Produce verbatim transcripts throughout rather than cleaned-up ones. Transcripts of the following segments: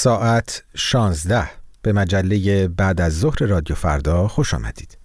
ساعت شانزده به مجله بعد از ظهر رادیو فردا خوش آمدید.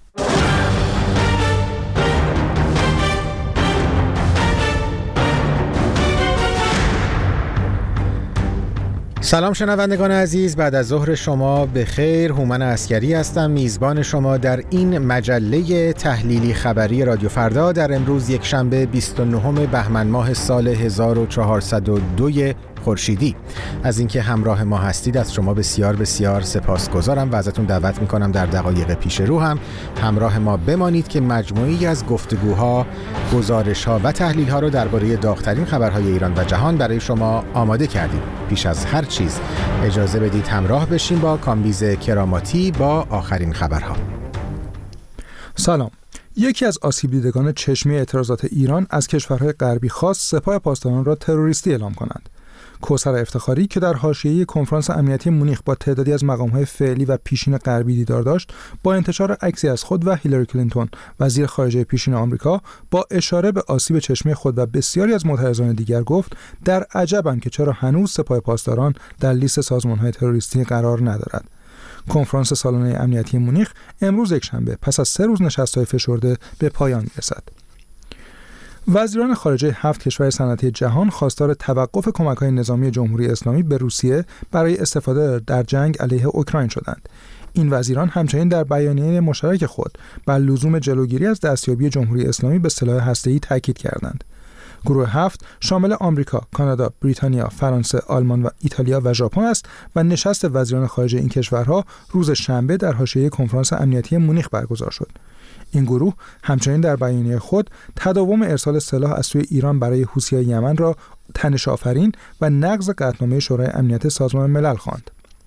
سلام شنوندگان عزیز، بعد از ظهر شما به خیر. هومن عسکری هستم، میزبان شما در این مجله تحلیلی خبری رادیو فردا در امروز یک شنبه بیست و نهم بهمن ماه سال هزار و چهارصد و دو خورشیدی. از اینکه همراه ما هستید از شما بسیار بسیار سپاسگزارم و ازتون دعوت میکنم در دقایق پیش رو هم همراه ما بمانید که مجموعی از گفتگوها، گزارش‌ها و تحلیل‌ها رو درباره داغ‌ترین خبرهای ایران و جهان برای شما آماده کردیم. پیش از هر چیز اجازه بدید همراه بشیم با کامبیز کراماتی با آخرین خبرها. سلام. یکی از آسیب دیدگان چشمی اعتراضات ایران از کشورهای غربی خواست سپاه پاسداران را تروریستی اعلام کنند. کوثر افتخاری که در حاشیه کنفرانس امنیتی مونیخ با تعدادی از مقام‌های فعلی و پیشین غربی دیدار داشت، با انتشار عکسی از خود و هیلاری کلینتون وزیر خارجه پیشین آمریکا با اشاره به آسیب چشمی خود و بسیاری از معترضان دیگر گفت در عجبم که چرا هنوز سپاه پاسداران در لیست سازمان‌های تروریستی قرار ندارد. کنفرانس سالانه امنیتی مونیخ امروز یکشنبه پس از سه روز نشست‌های فشرده به پایان می‌رسد. وزیران خارجه هفت کشور صنعتی جهان خواستار توقف کمک‌های نظامی جمهوری اسلامی به روسیه برای استفاده در جنگ علیه اوکراین شدند. این وزیران همچنین در بیانیه مشترک خود بر لزوم جلوگیری از دستیابی جمهوری اسلامی به سلاح هسته‌ای تاکید کردند. گروه هفت شامل آمریکا، کانادا، بریتانیا، فرانسه، آلمان و ایتالیا و ژاپن است و نشست وزیران خارجه این کشورها روز شنبه در حاشیه کنفرانس امنیتی مونیخ برگزار شد. این گروه همچنین در بیانیه خود تداوم ارسال سلاح از سوی ایران برای حوثیان یمن را تنش آفرین و نقض قطعنامه شورای امنیت سازمان ملل خواند.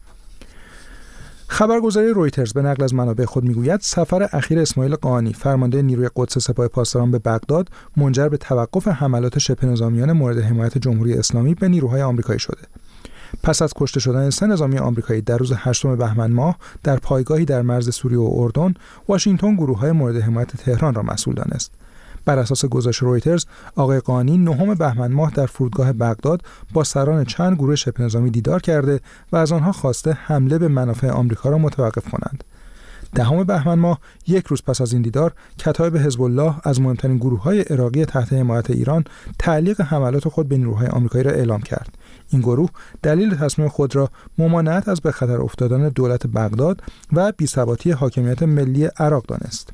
خبرگزاری رویترز به نقل از منابع خود میگوید سفر اخیر اسماعیل قاآنی فرمانده نیروی قدس سپاه پاسداران به بغداد منجر به توقف حملات شبه نظامیان مورد حمایت جمهوری اسلامی به نیروهای آمریکایی شده. پس از کشته شدن سه نظامی آمریکایی در روز هشتم بهمن ماه در پایگاهی در مرز سوریه و اردن، واشنگتن گروه‌های مورد حمایت تهران را مسئول دانست. بر اساس گزارش رویترز، آقای قاآنی نهم بهمن ماه در فرودگاه بغداد با سران چند گروه شبه نظامی دیدار کرده و از آنها خواسته حمله به منافع آمریکا را متوقف کنند. دهم بهمن ماه، یک روز پس از این دیدار، کتایب حزب الله از مهمترین گروه‌های عراقی تحت حمایت ایران تعلیق حملات خود به نیروهای آمریکایی را اعلام کرد. این گروه دلیل تصمیم خود را ممانعت از به خطر افتادن دولت بغداد و بی‌ثباتی حاکمیت ملی عراق دانست.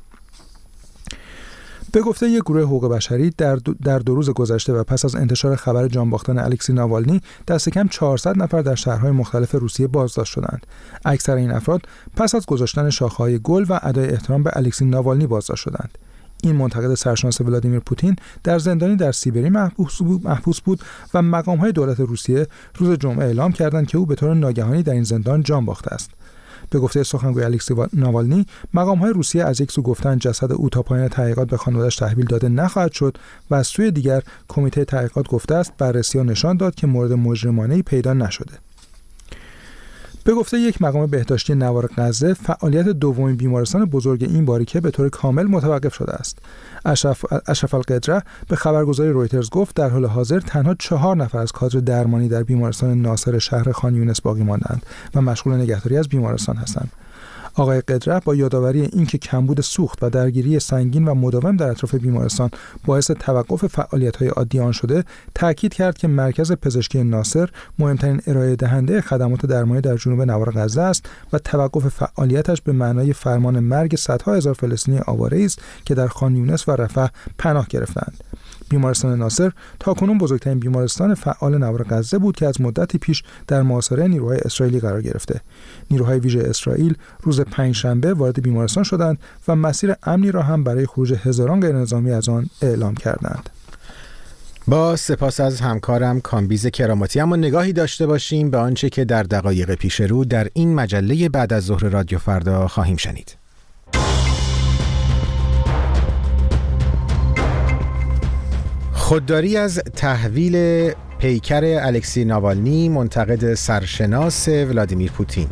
به گفته یک گروه حقوق بشری در دو, در دو روز گذشته و پس از انتشار خبر جان باختن الکسی ناوالنی، دست کم چهارصد نفر در شهرهای مختلف روسیه بازداشت شدند. اکثر این افراد پس از گذاشتن شاخه‌های گل و ادای احترام به الکسی ناوالنی بازداشت شدند. این منتقد سرشناس ولادیمیر پوتین در زندانی در سیبری محبوس بود و مقام‌های دولت روسیه روز جمعه اعلام کردند که او به طور ناگهانی در این زندان جان باخته است. به گفته سخنگوی الکسی ناوالنی، مقام‌های روسیه از یک سو گفتند جسد او تا پایان تحقیقات به خانواده‌اش تحویل داده نخواهد شد و از سوی دیگر کمیته تحقیقات گفته است بررسی‌ها نشان داد که مورد مجرمانه‌ای پیدا نشده. به گفته یک مقام بهداشتی نوار غزه، فعالیت دومین بیمارستان بزرگ این باریکه به طور کامل متوقف شده است. اشرف اشرف القدره به خبرگزاری رویترز گفت در حال حاضر تنها چهار نفر از کادر درمانی در بیمارستان ناصر شهر خان یونس باقی ماندند و مشغول نگهداری از بیمارستان هستند. آقای قدره با یادآوری اینکه کمبود سوخت و درگیری سنگین و مداوم در اطراف بیمارستان باعث توقف فعالیت‌های عادی آن شده، تاکید کرد که مرکز پزشکی ناصر مهمترین ارائه دهنده خدمات درمانی در جنوب نوار غزه است و توقف فعالیتش به معنای فرمان مرگ صدها هزار فلسطینی آواره است که در خان یونس و رفح پناه گرفتند. بیمارستان ناصر تاکنون بزرگترین بیمارستان فعال نوار غزه بود که از مدتی پیش در محاصره نیروهای اسرائیلی قرار گرفته. نیروهای ویژه اسرائیل روز پنجشنبه وارد بیمارستان شدند و مسیر امنی را هم برای خروج هزاران غیرنظامی از آن اعلام کردند. با سپاس از همکارم کامبیز کراماتی، اما نگاهی داشته باشیم به آنچه که در دقایق پیش رو در این مجله بعد از ظهر رادیو فردا خواهیم شنید. خودداری از تحویل پیکر الکسی ناوالنی، منتقد سرشناس ولادیمیر پوتین.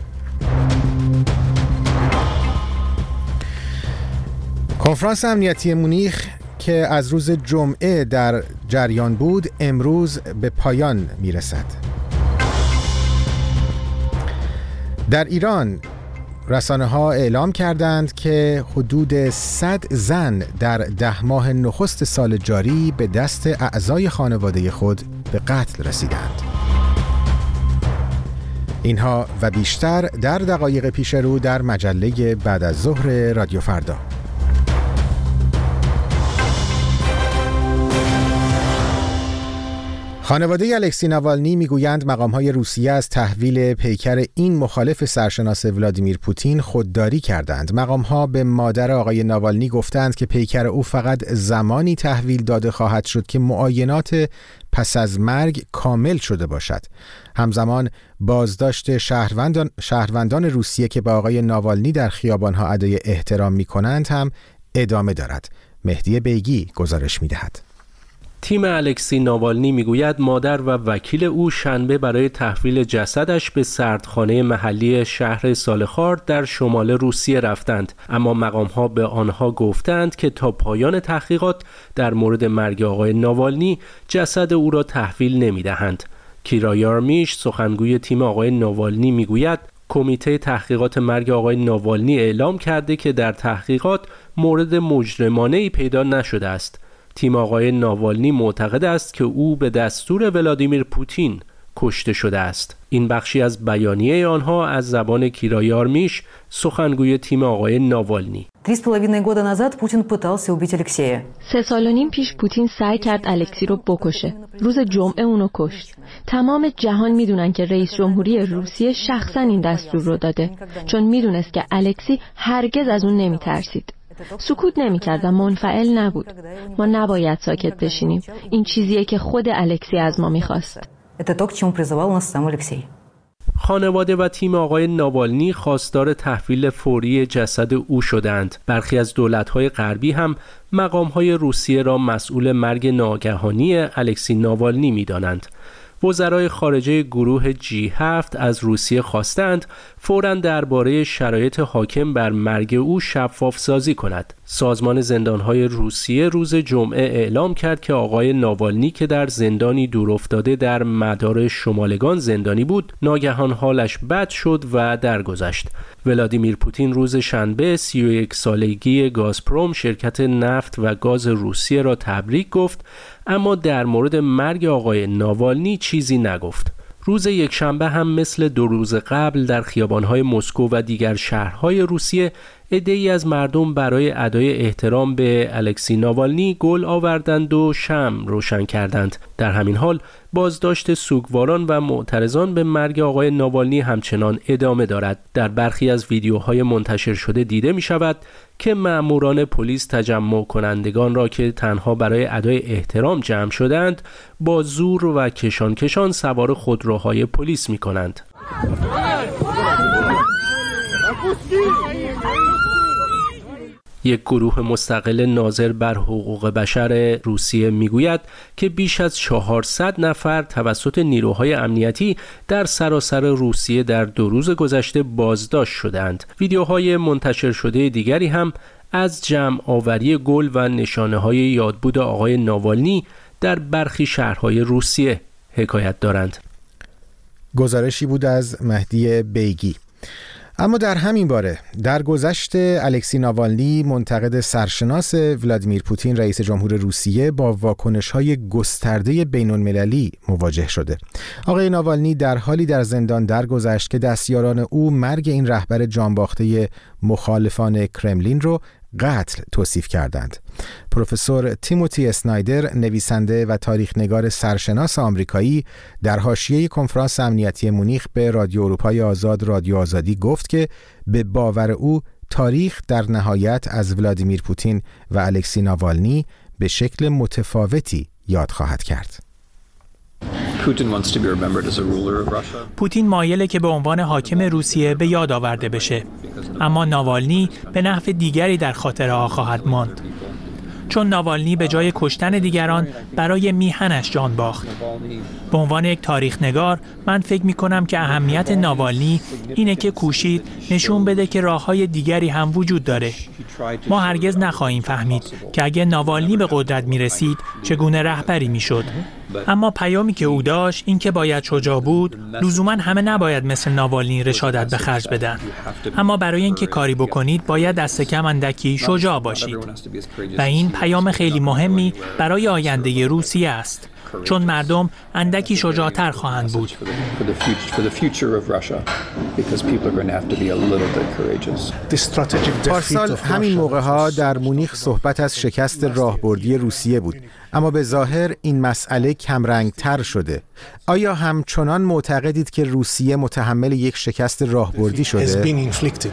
کنفرانس امنیتی مونیخ که از روز جمعه در جریان بود امروز به پایان میرسد. در ایران رسانه‌ها اعلام کردند که حدود صد زن در ده ماه نخست سال جاری به دست اعضای خانواده خود به قتل رسیدند. اینها و بیشتر در دقایق پیش رو در مجله بعد از ظهر رادیو فردا. خانواده الکسی ناوالنی میگویند مقام‌های روسیه از تحویل پیکر این مخالف سرشناس ولادیمیر پوتین خودداری کردند. مقام‌ها به مادر آقای ناوالنی گفتند که پیکر او فقط زمانی تحویل داده خواهد شد که معاینات پس از مرگ کامل شده باشد. همزمان بازداشت شهروندان, شهروندان روسیه که به آقای ناوالنی در خیابان‌ها ادای احترام می‌کنند هم ادامه دارد. مهدی بیگی گزارش می‌دهد. تیم الکسی ناوالنی میگوید مادر و وکیل او شنبه برای تحویل جسدش به سردخانه محلی شهر سالخارد در شمال روسیه رفتند، اما مقام‌ها به آنها گفتند که تا پایان تحقیقات در مورد مرگ آقای ناوالنی جسد او را تحویل نمی‌دهند. کیرا یارمیش سخنگوی تیم آقای ناوالنی میگوید کمیته تحقیقات مرگ آقای ناوالنی اعلام کرده که در تحقیقات مورد مجرمانه‌ای پیدا نشده است. تیم آقای ناوالنی معتقد است که او به دستور ولادیمیر پوتین کشته شده است. این بخشی از بیانیه آنها از زبان کیرا یارمیش سخنگوی تیم آقای ناوالنی. سه سال و نیم پیش پوتین سعی کرد الکسی رو بکشه. روز جمعه اونو کشت. تمام جهان میدونن که رئیس جمهوری روسیه شخصا این دستور رو داده، چون میدونست که الکسی هرگز از اون نمیترسید. سکوت نمی‌کرد و منفعل نبود. ما نباید ساکت بشینیم. این چیزیه که خود الکسی از ما می‌خواست. خانواده و تیم آقای ناوالنی خواستار تحویل فوری جسد او شدند. برخی از دولت‌های غربی هم مقام‌های روسیه را مسئول مرگ ناگهانی الکسی ناوالنی می‌دانند. وزرای خارجه گروه جی هفت از روسیه خواستند فوراً درباره شرایط حاکم بر مرگ او شفاف سازی کند. سازمان زندانهای روسیه روز جمعه اعلام کرد که آقای ناوالنی که در زندانی دورافتاده در مدار شمالگان زندانی بود، ناگهان حالش بد شد و درگذشت. ولادیمیر پوتین روز شنبه سی و یک سالگی گازپروم شرکت نفت و گاز روسیه را تبریک گفت، اما در مورد مرگ آقای ناوالنی چیزی نگفت. روز یک شنبه هم مثل دو روز قبل در خیابان‌های مسکو و دیگر شهرهای روسیه عده‌ای از مردم برای ادای احترام به الکسی ناوالنی گل آوردند و شمع روشن کردند. در همین حال بازداشت سوگواران و معترضان به مرگ آقای ناوالنی همچنان ادامه دارد. در برخی از ویدیوهای منتشر شده دیده می شود که مأموران پلیس تجمع کنندگان را که تنها برای ادای احترام جمع شدند با زور و کشان کشان سوار خودروهای پلیس می کنند. یک گروه مستقل ناظر بر حقوق بشر روسیه میگوید که بیش از چهارصد نفر توسط نیروهای امنیتی در سراسر روسیه در دو روز گذشته بازداشت شدند. ویدیوهای منتشر شده دیگری هم از جمع آوری گل و نشانه‌های یادبود آقای ناوالنی در برخی شهرهای روسیه حکایت دارند. گزارشی بود از مهدی بیگی. اما در همین باره در گذشت الکسی ناوالنی منتقد سرشناس ولادیمیر پوتین رئیس جمهور روسیه با واکنش‌های گسترده بین‌المللی مواجه شده. آقای ناوالنی در حالی در زندان درگذشت که دستیاران او مرگ این رهبر جانباخته مخالفان کرملین رو قتل توصیف کردند. پروفسور تیموتی اسنایدر، نویسنده و تاریخ‌نگار سرشناس آمریکایی، در حاشیه کنفرانس امنیتی مونیخ به رادیو اروپای آزاد رادیو آزادی گفت که به باور او تاریخ در نهایت از ولادیمیر پوتین و الکسی ناوالنی به شکل متفاوتی یاد خواهد کرد. پوتین مایله که به عنوان حاکم روسیه به یاد آورده بشه، اما ناوالنی به نحو دیگری در خاطره ها خواهد ماند، چون ناوالنی به جای کشتن دیگران برای میهنش جان باخت. به عنوان یک تاریخ نگار من فکر می کنم که اهمیت ناوالنی اینه که کوشید نشون بده که راه‌های دیگری هم وجود داره. ما هرگز نخواهیم فهمید که اگه ناوالنی به قدرت می رسید چگونه رهبری می شد. اما پیامی که او داشت این که باید شجاع بود، لزوما همه نباید مثل ناوالنی رشادت به خرج بدن. اما برای اینکه کاری بکنید باید دست کم اندکی شجاع باشید. و این پیام خیلی مهمی برای آینده روسیه است. چون مردم اندکی شجاع‌تر خواهند بود. پارسال همین موقع‌ها در مونیخ صحبت از شکست راهبردی روسیه بود، اما به ظاهر این مسئله کمرنگ‌تر شده. آیا همچنان معتقدید که روسیه متحمل یک شکست راهبردی شده؟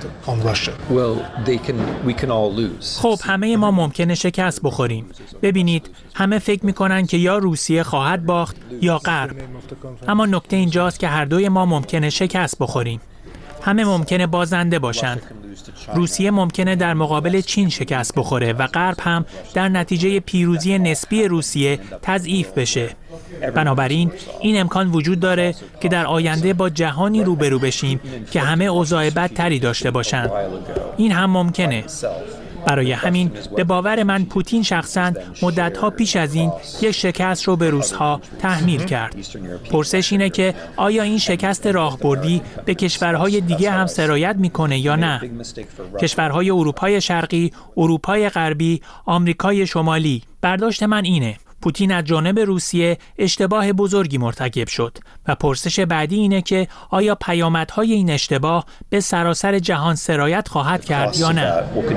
خب همه ما ممکنه شکست بخوریم. ببینید همه فکر میکنن که یا روسیه خواهد باخت یا غرب. اما نکته اینجاست که هر دوی ما ممکنه شکست بخوریم. همه ممکنه بازنده باشند. روسیه ممکنه در مقابل چین شکست بخوره و غرب هم در نتیجه پیروزی نسبی روسیه تضعیف بشه. بنابراین این امکان وجود داره که در آینده با جهانی روبرو بشیم که همه اوضاع بدتری داشته باشند. این هم ممکنه. برای همین به باور من پوتین شخصاً مدت‌ها پیش از این یک شکست رو به روس‌ها تحمیل کرد. پرسش اینه که آیا این شکست راهبردی به کشورهای دیگه هم سرایت میکنه یا نه؟ کشورهای اروپای شرقی، اروپای غربی، آمریکای شمالی. برداشت من اینه: پوتین از جانب روسیه اشتباه بزرگی مرتکب شد و پرسش بعدی اینه که آیا پیامدهای این اشتباه به سراسر جهان سرایت خواهد کرد یا نه؟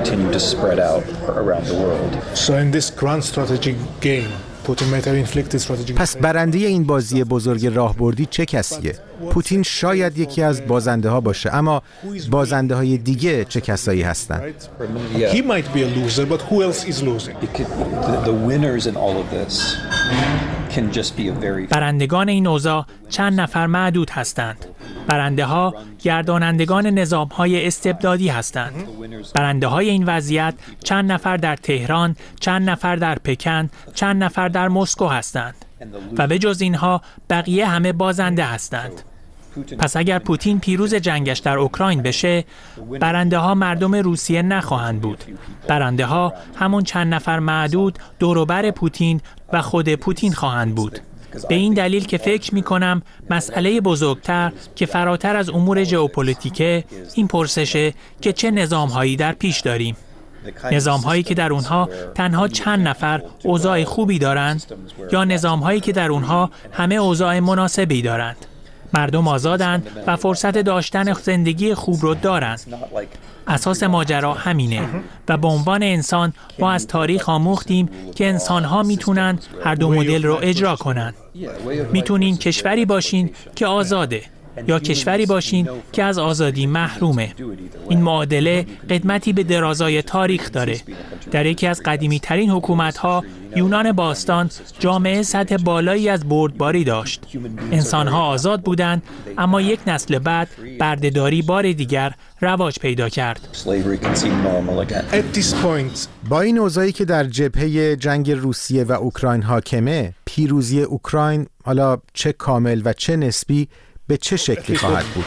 پس برنده این بازی بزرگ راهبردی چه کسیه؟ پوتین شاید یکی از بازنده ها باشه، اما بازنده های دیگه چه کسایی هستن؟ برندگان این اوضاع چند نفر معدود هستند. برنده ها گردانندگان نظام های استبدادی هستند. برنده های این وضعیت چند نفر در تهران، چند نفر در پکن، چند نفر در مسکو هستند. و به جز اینها بقیه همه بازنده هستند. پس اگر پوتین پیروز جنگش در اوکراین بشه، برنده ها مردم روسیه نخواهند بود. برنده ها همون چند نفر معدود دوروبر پوتین و خود پوتین خواهند بود. به این دلیل که فکر می کنم مسئله بزرگتر که فراتر از امور ژئوپلیتیکه این پرسشه که چه نظام هایی در پیش داریم. نظام هایی که در اونها تنها چند نفر اوضاع خوبی دارند یا نظام هایی که در اونها همه اوضاع مناسبی دارند. مردم آزادند و فرصت داشتن زندگی خوب رو دارند. اساس ماجرا همینه و به عنوان انسان ما از تاریخ آموختیم که انسان‌ها میتونن هر دو مدل رو اجرا کنن. میتونین کشوری باشین که آزاده یا کشوری باشین که از آزادی محرومه. این معادله قدمتی به درازای تاریخ داره. در یکی از قدیمی ترین حکومت‌ها یونان باستان جامعه سطح بالایی از بردباری داشت. انسان‌ها آزاد بودند، اما یک نسل بعد بردهداری بار دیگر رواج پیدا کرد. با این اوضاعی که در جبهه جنگ روسیه و اوکراین حاکمه، پیروزی اوکراین حالا چه کامل و چه نسبی به چه شکلی خواهد بود؟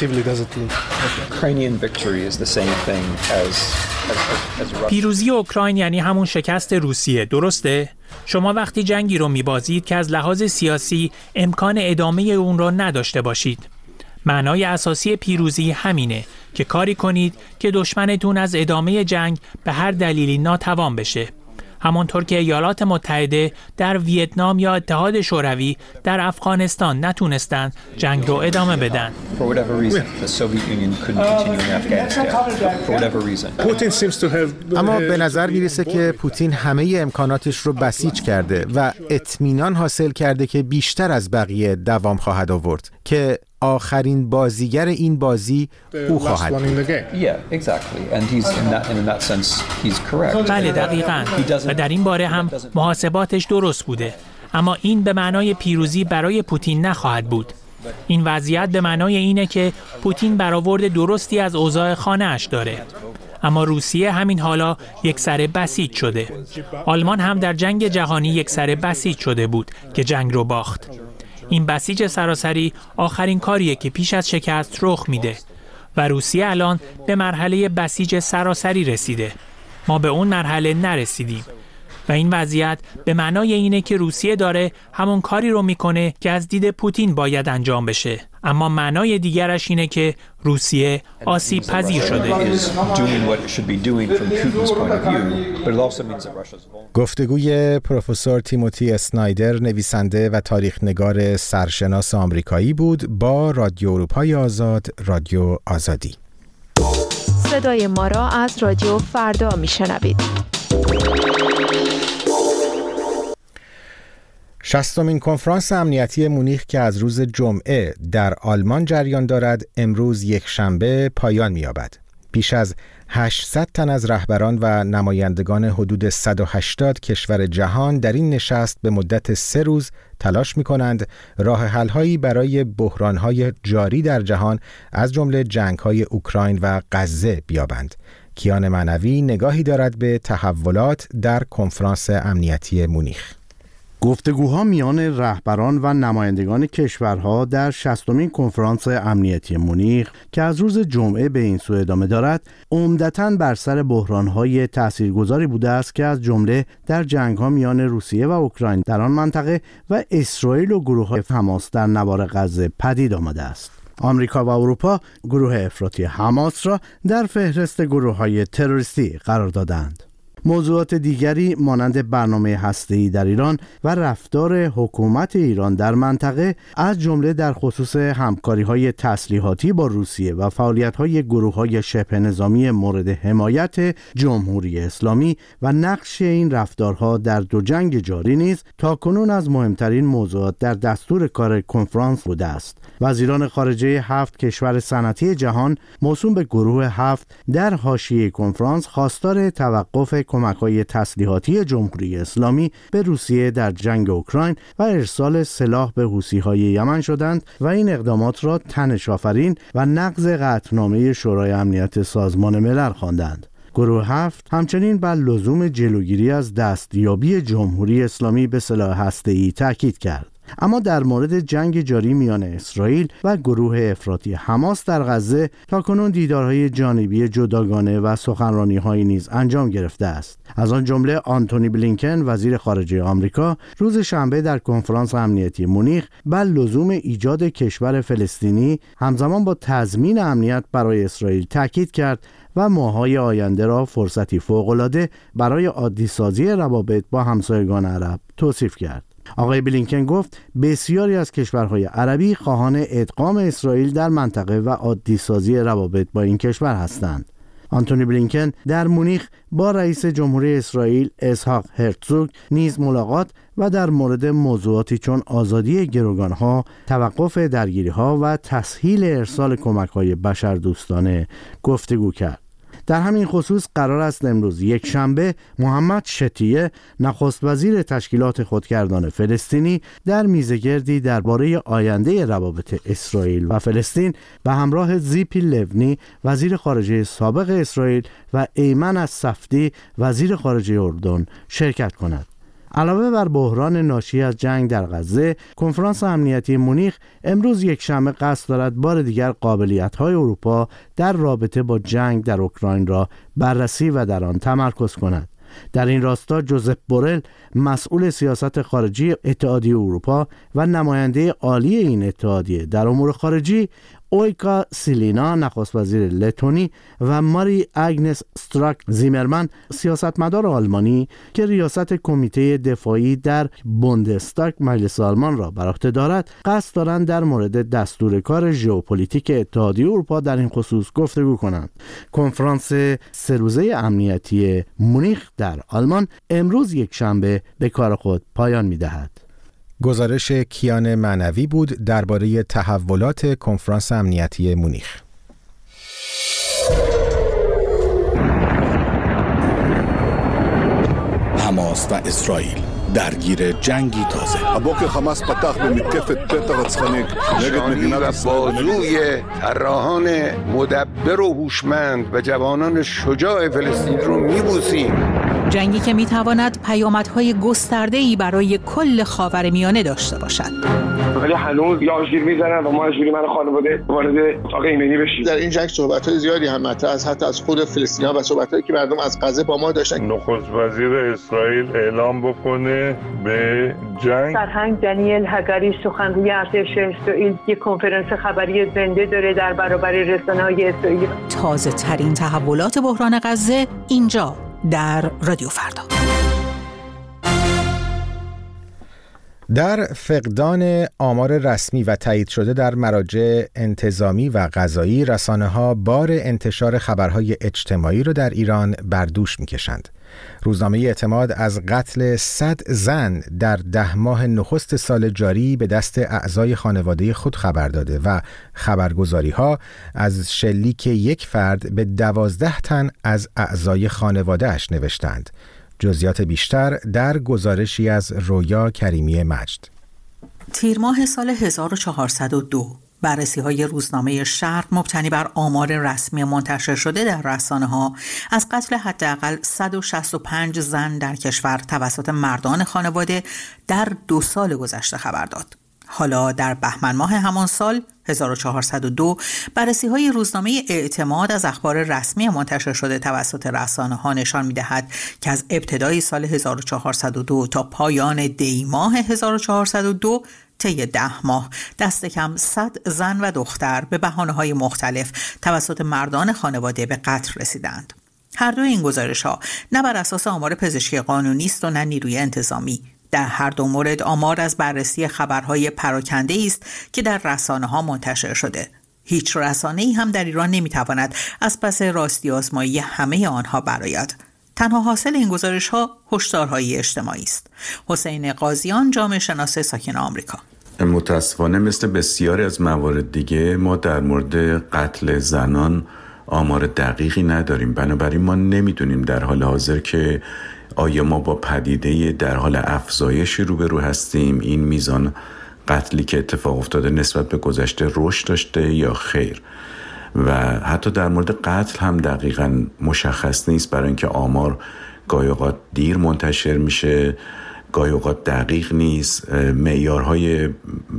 پیروزی اوکراین یعنی همون شکست روسیه، درسته؟ شما وقتی جنگی رو میبازید که از لحاظ سیاسی امکان ادامه اون رو نداشته باشید. معنای اساسی پیروزی همینه که کاری کنید که دشمنتون از ادامه جنگ به هر دلیلی ناتوان بشه. همانطور که ایالات متحده در ویتنام یا اتحاد شوروی در افغانستان نتونستن جنگ رو ادامه بدن. اما به نظر میرسه که پوتین همه امکاناتش رو بسیج کرده و اطمینان حاصل کرده که بیشتر از بقیه دوام خواهد آورد، که آخرین بازیگر این بازی او خواهد بود. بله دقیقاً، و در این باره هم محاسباتش درست بوده. اما این به معنای پیروزی برای پوتین نخواهد بود. این وضعیت به معنای اینه که پوتین برآورد درستی از اوضاع خانه‌اش داره. اما روسیه همین حالا یک سره بسیج شده. آلمان هم در جنگ جهانی یک سره بسیج شده بود که جنگ رو باخت. این بسیج سراسری آخرین کاریه که پیش از شکست رخ میده و روسیه الان به مرحله بسیج سراسری رسیده. ما به اون مرحله نرسیدیم. و این وضعیت به معنای اینه که روسیه داره همون کاری رو میکنه که از دید پوتین باید انجام بشه، اما معنای دیگرش اینه که روسیه آسیب پذیر شده. گفتگوی پروفسور تیموتی اسنایدر، نویسنده و تاریخ‌نگار سرشناس آمریکایی بود با رادیو اروپای آزاد، رادیو آزادی. صدای ما را از رادیو فردا میشنوید. شصتمین کنفرانس امنیتی مونیخ که از روز جمعه در آلمان جریان دارد، امروز یک شنبه پایان می‌یابد. بیش از هشتصد تن از رهبران و نمایندگان حدود صد و هشتاد کشور جهان در این نشست به مدت سه روز تلاش می‌کنند راه حل‌هایی برای بحران‌های جاری در جهان از جمله جنگ‌های اوکراین و غزه بیابند. کیان معنوی نگاهی دارد به تحولات در کنفرانس امنیتی مونیخ. گفتگوها میان رهبران و نمایندگان کشورها در شصتمین کنفرانس امنیتی مونیخ که از روز جمعه به این سو ادامه دارد، عمدتاً بر سر بحران‌های تاثیرگذاری بوده است که از جمله در جنگ‌ها میان روسیه و اوکراین در آن منطقه و اسرائیل و گروه‌های حماس در نوار غزه پدید آمده است. آمریکا و اروپا گروه افراطی حماس را در فهرست گروه‌های تروریستی قرار دادند. موضوعات دیگری مانند برنامه هسته‌ای در ایران و رفتار حکومت ایران در منطقه، از جمله در خصوص همکاری‌های تسلیحاتی با روسیه و فعالیت‌های گروه‌های شبه نظامی مورد حمایت جمهوری اسلامی و نقش این رفتارها در دو جنگ جاری نیز تاکنون از مهمترین موضوعات در دستور کار کنفرانس بوده است. وزیران خارجه هفت کشور صنعتی جهان موسوم به گروه هفت در حاشیه کنفرانس خواستار توقف کمک‌های تسلیحاتی جمهوری اسلامی به روسیه در جنگ اوکراین و ارسال سلاح به حوثی‌های یمن شدند و این اقدامات را تنش‌آفرین و نقض قطعنامه شورای امنیت سازمان ملل خواندند. گروه هفت همچنین بر لزوم جلوگیری از دستیابی جمهوری اسلامی به سلاح هسته‌ای تاکید کرد. اما در مورد جنگ جاری میان اسرائیل و گروه افراطی حماس در غزه تاکنون دیدارهای جانبی جداگانه و سخنرانی‌هایی نیز انجام گرفته است. از آن جمله آنتونی بلینکن وزیر خارجه آمریکا روز شنبه در کنفرانس امنیتی مونیخ بر لزوم ایجاد کشور فلسطینی همزمان با تضمین امنیت برای اسرائیل تاکید کرد و ماه‌های آینده را فرصتی فوق‌العاده برای عادی‌سازی روابط با همسایگان عرب توصیف کرد. آقای بلینکن گفت بسیاری از کشورهای عربی خواهان ادغام اسرائیل در منطقه و عادی‌سازی روابط با این کشور هستند. آنتونی بلینکن در مونیخ با رئیس جمهوری اسرائیل اسحاق هرتزوگ نیز ملاقات و در مورد موضوعاتی چون آزادی گروگانها، توقف درگیری‌ها و تسهیل ارسال کمک‌های بشردوستانه گفتگو کرد. در همین خصوص قرار است امروز یک شنبه محمد شتیه نخست وزیر تشکیلات خودگردان فلسطینی در میزگردی درباره آینده روابط اسرائیل و فلسطین به همراه زیپی لونی وزیر خارجه سابق اسرائیل و ایمن الصفدی وزیر خارجه اردن شرکت کند. علاوه بر بحران ناشی از جنگ در غزه، کنفرانس امنیتی مونیخ امروز یک شنبه قصد دارد بار دیگر قابلیت‌های اروپا در رابطه با جنگ در اوکراین را بررسی و در آن تمرکز کند. در این راستا جوزپ بورل مسئول سیاست خارجی اتحادیه اروپا و نماینده عالی این اتحادیه در امور خارجی اویکا سیلینا نخست وزیر لتونی و ماری آگنس استراک زیمرمن سیاستمدار آلمانی که ریاست کمیته دفاعی در بوندستاگ مجلس آلمان را بر عهده دارد قصد دارند در مورد دستور کار ژئوپلیتیک اتحادیه اروپا در این خصوص گفتگو کنند. کنفرانس سه روزه امنیتی مونیخ در آلمان امروز یک شنبه به کار خود پایان می‌دهد. گزارش کیان معنوی بود درباره تحولات کنفرانس امنیتی مونیخ. حماس و اسرائیل درگیر جنگی تازه. הבוקר חמאס פתח במתקפת פתע רצחנית נגד מדינת ישראל. بازوی طراحان مدبر و هوشمند و جوانان شجاع فلسطین رو میبوسیم. جنگی که میتواند پیامدهای گسترده‌ای برای کل خاورمیانه داشته باشد. ولی هنوز یا آژیر میزنن و ما مجبوریم من خانواده وارد اتاق ایمنی بشیم. در این جنگ صحبت‌های زیادی هم مطرح از حتی از خود فلسطینی‌ها و صحبت‌هایی که مردم از غزه با ما داشتن. نخست وزیر اسرائیل اعلام بکنه به جنگ. سرهنگ دانیل هگاری سخنگوی ارتش اسرائیل یک کنفرانس خبری زنده داره در برابر رسانه‌های اسرائیل. تازه ترین تحولات بحران غزه اینجا در رادیو فردا. در فقدان آمار رسمی و تایید شده در مراجع انتظامی و قضایی، رسانه‌ها بار انتشار خبرهای اجتماعی را در ایران بر دوش می‌کشند. روزنامه اعتماد از قتل صد زن در ده ماه نخست سال جاری به دست اعضای خانواده خود خبر داده و خبرگزاری‌ها از شلیک یک فرد به دوازده تن از اعضای خانواده‌اش نوشتند. جزئیات بیشتر در گزارشی از رویا کریمی مجد. تیر ماه سال هزار و چهارصد و دو بررسی‌های روزنامه شرق مبتنی بر آمار رسمی منتشر شده در رسانه‌ها از قتل حداقل صد و شصت و پنج زن در کشور توسط مردان خانواده در دو سال گذشته خبر داد. حالا در بهمن ماه همان سال هزار و چهارصد و دو بررسی‌های روزنامه اعتماد از اخبار رسمی منتشر شده توسط رسانه‌ها نشان می‌دهد که از ابتدای سال هزار و چهارصد و دو تا پایان دی ماه هزار و چهارصد و دو طی ده ماه دست کم صد زن و دختر به بهانه‌های مختلف توسط مردان خانواده به قتل رسیدند. هر دو این گزارش‌ها نه بر اساس آمار پزشکی قانونی است و نه نیروی انتظامی. در هر دو مورد آمار از بررسی خبرهای پراکنده‌ای است که در رسانه‌ها منتشر شده. هیچ رسانه‌ای هم در ایران نمی‌تواند از پس راستی آزمایی همه آنها برآید. تنها حاصل این گزارش‌ها هشدارهای اجتماعی است. حسین قاضیان، جامعه شناس ساکن آمریکا: متاسفانه مثل بسیاری از موارد دیگه ما در مورد قتل زنان آمار دقیقی نداریم. بنابراین ما نمی‌دونیم در حال حاضر که آیا ما با پدیده در حال افزایش روبرو هستیم، این میزان قتلی که اتفاق افتاده نسبت به گذشته رشد داشته یا خیر. و حتی در مورد قتل هم دقیقاً مشخص نیست، برای اینکه آمار گاهی اوقات دیر منتشر میشه، گاهی اوقات دقیق نیست، معیارهای به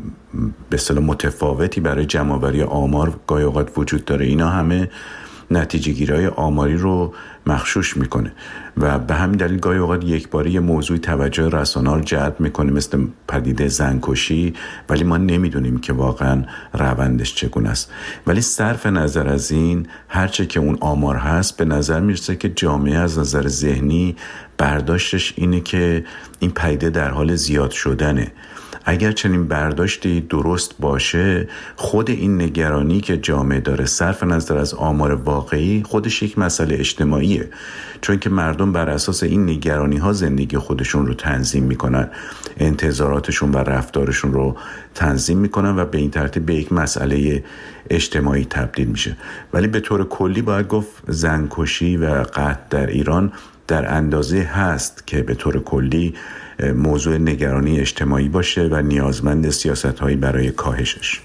اصطلاح متفاوتی برای جمع‌آوری آمار گاهی اوقات وجود داره. اینا همه نتیجه گیری‌های آماری رو مغشوش میکنه و به همین دلیل گاهی اوقات یک باره یه موضوع توجه رسانه‌ها رو جلب میکنه، مثل پدیده زنکشی، ولی ما نمیدونیم که واقعا روندش چگونه است. ولی صرف نظر از این، هرچه که اون آمار هست، به نظر میرسه که جامعه از نظر ذهنی برداشتش اینه که این پدیده در حال زیاد شدنه. اگر چنین برداشتی درست باشه، خود این نگرانی که جامعه داره صرف نظر از آمار واقعی خودش یک مسئله اجتماعیه، چون که مردم بر اساس این نگرانی ها زندگی خودشون رو تنظیم میکنن، انتظاراتشون و رفتارشون رو تنظیم میکنن و به این ترتیب به یک مسئله اجتماعی تبدیل میشه. ولی به طور کلی باید گفت زنکشی و قتل در ایران در اندازه هست که به طور کلی موضوع نگرانی اجتماعی باشه و نیازمند سیاست‌هایی برای کاهشش.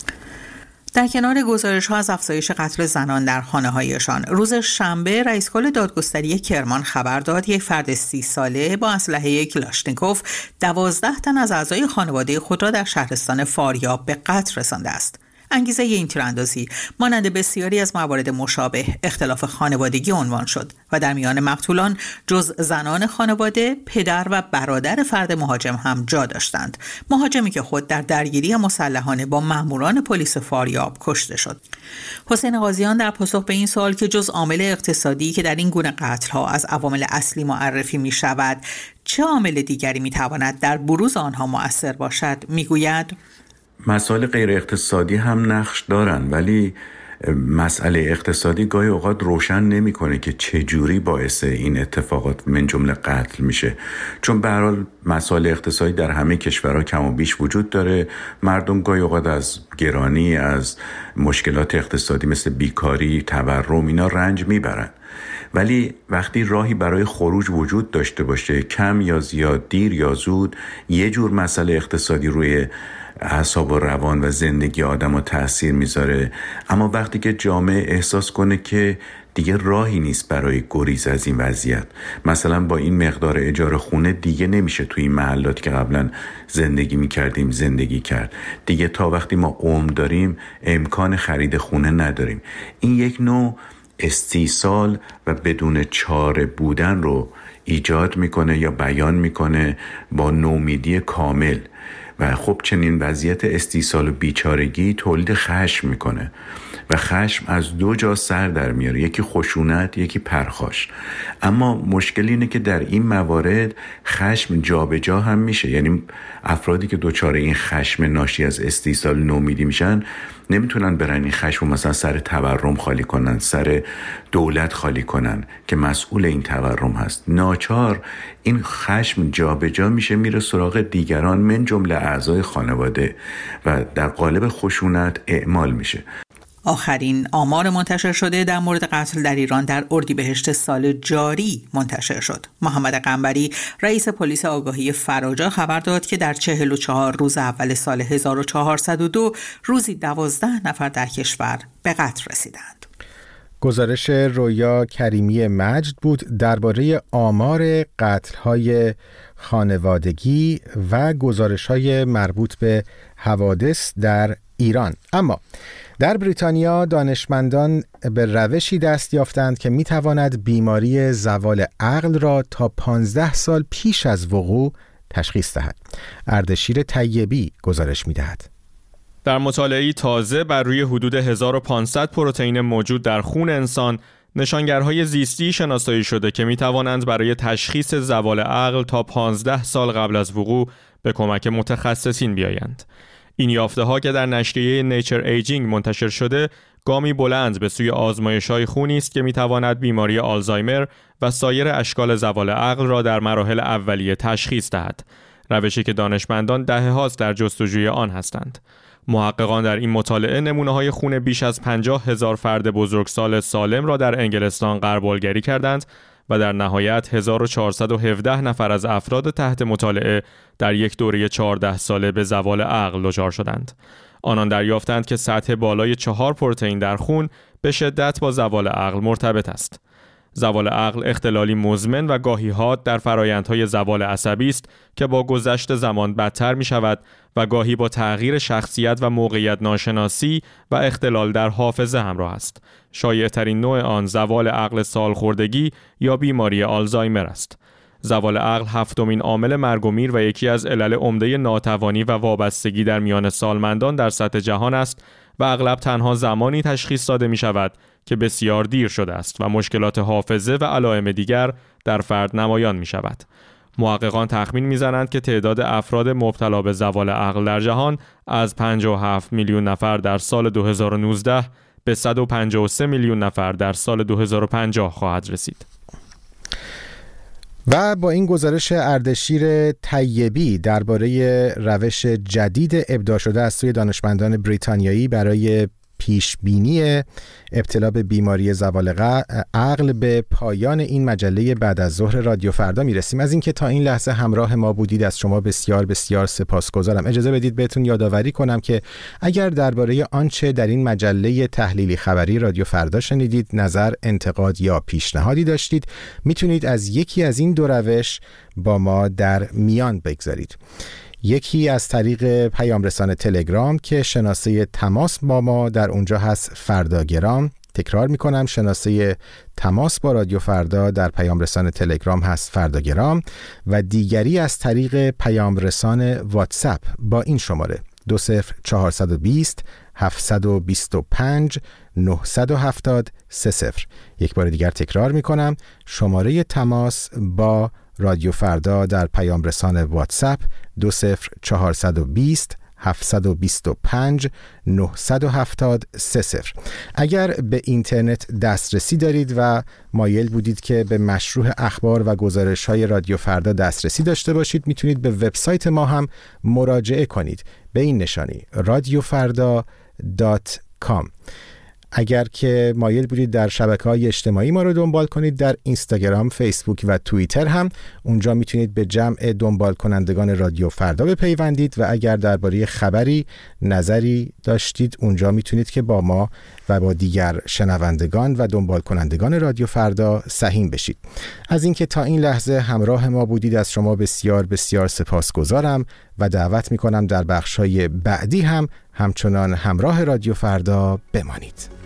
در کنار گزارش‌ها از افزایش قتل زنان در خانه‌هایشان، روز شنبه رئیس کل دادگستری کرمان خبر داد یک فرد سی ساله با اسلحه کلاشنیکوف دوازده تن از اعضای خانواده خود را در شهرستان فاریاب به قتل رسانده است. انگیزه این تیراندازی مانند بسیاری از موارد مشابه اختلاف خانوادگی عنوان شد و در میان مقتولان جز زنان خانواده، پدر و برادر فرد مهاجم هم جا داشتند. مهاجمی که خود در درگیری مسلحانه با ماموران پلیس فاریاب کشته شد. حسین قاضیان در پاسخ به این سوال که جز عامل اقتصادی که در این گونه قتل‌ها از عوامل اصلی معرفی می‌شود، چه عامل دیگری می‌تواند در بروز آنها مؤثر باشد، می‌گوید: مسائل غیر اقتصادی هم نقش دارن، ولی مسئله اقتصادی گاهی اوقات روشن نمی‌کنه که چه جوری باعث این اتفاقات من جمله قتل میشه، چون به هر حال مسائل اقتصادی در همه کشورها کم و بیش وجود داره. مردم گاهی اوقات از گرانی، از مشکلات اقتصادی مثل بیکاری، تورم اینا رنج میبرن، ولی وقتی راهی برای خروج وجود داشته باشه، کم یا زیاد، دیر یا زود، یه جور مسئله اقتصادی روی اعصاب و روان و زندگی آدم رو تأثیر میذاره. اما وقتی که جامعه احساس کنه که دیگه راهی نیست برای گریز از این وضعیت، مثلا با این مقدار اجاره خونه دیگه نمیشه توی این محلات که قبلا زندگی میکردیم زندگی کرد، دیگه تا وقتی ما عمر داریم امکان خرید خونه نداریم. این یک نوع استیصال و بدون چاره بودن رو ایجاد میکنه یا بیان میکنه با نومیدی کامل. و خب چنین وضعیت استیصال و بیچارگی تولید خشم میکنه و خشم از دو جا سر در میاره، یکی خشونت، یکی پرخاش. اما مشکل اینه که در این موارد خشم جا به جا هم میشه، یعنی افرادی که دچار این خشم ناشی از استیصال نومیدی میشن نمیتونن برن این خشم رو مثلا سر تورم خالی کنن، سر دولت خالی کنن که مسئول این تورم هست. ناچار این خشم جا به جا میشه، میره سراغ دیگران من جمله اعضای خانواده و در قالب خشونت اعمال میشه. آخرین آمار منتشر شده در مورد قتل در ایران در اردیبهشت سال جاری منتشر شد. محمد قنبری رئیس پلیس آگاهی فراجا خبر داد که در چهل و چهار روز اول سال هزار و چهارصد و دو روزی دوازده نفر در کشور به قتل رسیدند. گزارش رویا کریمی مجد بود درباره آمار قتل‌های خانوادگی و گزارش‌های مربوط به حوادث در ایران. اما در بریتانیا دانشمندان به روشی دست یافتند که می‌تواند بیماری زوال عقل را تا پانزده سال پیش از وقوع تشخیص دهد. اردشیر طیبی گزارش می‌دهد. در مطالعه‌ای تازه بر روی حدود هزار و پانصد پروتئین موجود در خون انسان، نشانگرهای زیستی شناسایی شده که می‌توانند برای تشخیص زوال عقل تا پانزده سال قبل از وقوع به کمک متخصصین بیایند. این یافته‌ها که در نشریه نیچر ایجینگ منتشر شده، گامی بلند به سوی آزمایش‌های خونی است که می‌تواند بیماری آلزایمر و سایر اشکال زوال عقل را در مراحل اولیه تشخیص دهد. روشی که دانشمندان دهه‌هاست در جستجوی آن هستند. محققان در این مطالعه نمونه‌های خون بیش از پنجاه هزار فرد بزرگسال سالم را در انگلستان غربالگری کردند و در نهایت هزار و چهارصد و هفده نفر از افراد تحت مطالعه در یک دوره چهارده ساله به زوال عقل دچار شدند. آنان دریافتند که سطح بالای چهار پروتئین در خون به شدت با زوال عقل مرتبط است. زوال عقل اختلالی مزمن و گاهی حاد در فرآیندهای زوال عصبی است که با گذشت زمان بدتر می شود و گاهی با تغییر شخصیت و موقعیت ناشناسی و اختلال در حافظه همراه است. شایع‌ترین نوع آن زوال عقل سالخوردگی یا بیماری آلزایمر است. زوال عقل هفتمین عامل مرگ و میر و یکی از علل عمده ناتوانی و وابستگی در میان سالمندان در سطح جهان است و اغلب تنها زمانی تشخیص داده می شود که بسیار دیر شده است و مشکلات حافظه و علائم دیگر در فرد نمایان می شود. محققان تخمین می زنند که تعداد افراد مبتلا به زوال عقل در جهان از پنجاه و هفت میلیون نفر در سال دو هزار و نوزده به صد و پنجاه و سه میلیون نفر در سال دو هزار و پنجاه خواهد رسید. و با این گزارش اردشیر طیبی درباره روش جدید ابداع شده از سوی دانشمندان بریتانیایی برای پیش بینی ابتلا به بیماری زوال عقل به پایان این مجله بعد از ظهر رادیو فردا میرسیم. از اینکه تا این لحظه همراه ما بودید از شما بسیار بسیار سپاسگزارم. اجازه بدید بهتون یادآوری کنم که اگر درباره آنچه در این مجله تحلیلی خبری رادیو فردا شنیدید نظر، انتقاد یا پیشنهادی داشتید، میتونید از یکی از این دو روش با ما در میان بگذارید. یکی از طریق پیام رسان تلگرام که شناسه تماس با ما در اونجا هست فرداگرام. تکرار میکنم، شناسه تماس با رادیو فردا در پیام رسان تلگرام هست فرداگرام. و دیگری از طریق پیام رسان واتساپ با این شماره دو صفر چهارصد و بیست هفتصد و بیست و پنج نهصد و هفتاد سه صفر. یک بار دیگر تکرار میکنم، شماره تماس با رادیو فردا در پیام رسان واتساپ دو صفر چهارصد و بیست هفتصد و بیست و پنج نهصد و هفتاد سه صفر. اگر به اینترنت دسترسی دارید و مایل بودید که به مشروع اخبار و گزارش‌های رادیو فردا دسترسی داشته باشید، میتونید به وبسایت ما هم مراجعه کنید به این نشانی رادیو فردا دات کام. اگر که مایل بودید در شبکه‌های اجتماعی ما رو دنبال کنید، در اینستاگرام، فیسبوک و توییتر هم اونجا میتونید به جمع دنبال کنندگان رادیو فردا بپیوندید و اگر درباره خبری نظری داشتید اونجا میتونید که با ما و با دیگر شنوندگان و دنبال کنندگان رادیو فردا سهیم بشید. از اینکه تا این لحظه همراه ما بودید از شما بسیار بسیار سپاسگزارم و دعوت میکنم در بخش‌های بعدی هم همچنان همراه رادیو فردا بمانید.